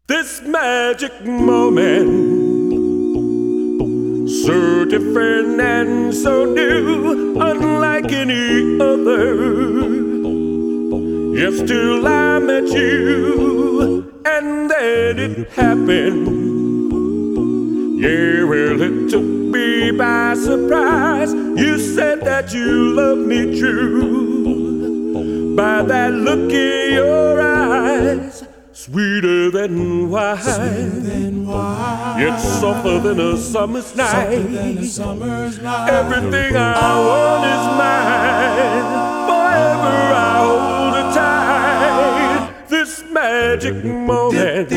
This magic moment, so different and so new, unlike any other. Yes, till I met you, and then it happened. Yeah, well, it took me by surprise. You said that you loved me true. By that look in your eyes, sweeter than wine, yet softer than a summer's night. Everything I want is mine. Forever I hold it tight. This magic moment.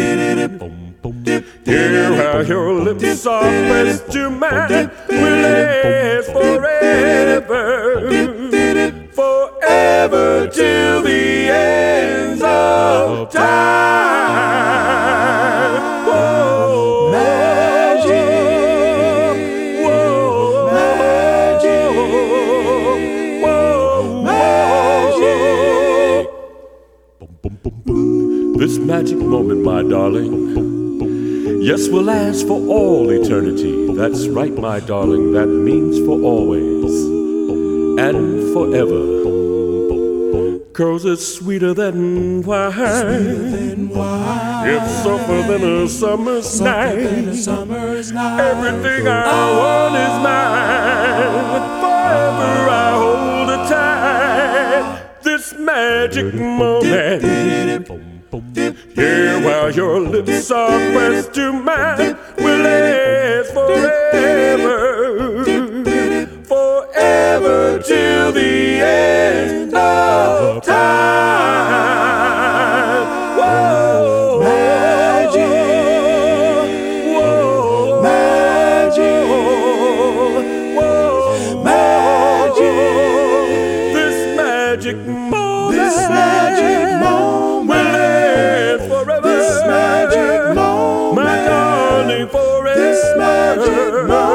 Hear how your lips are pressed to mine. Will last forever, forever till the ends of time. Whoa, magic, whoa, magic, whoa, magic. This magic moment, my darling, yes, will last for all eternity. That's right, my darling, that means for always and forever. 'Cause it's sweeter than wine, it's softer than a summer's night. Everything I want is mine. Forever I hold it tight. This magic moment. Yeah, while your lips are pressed to mine, will last forever, forever till the end of time. Whoa, magic, whoa, magic, whoa, magic. This magic moment, this magic moment will last forever. This magic moment, my darling, forever. This magic moment.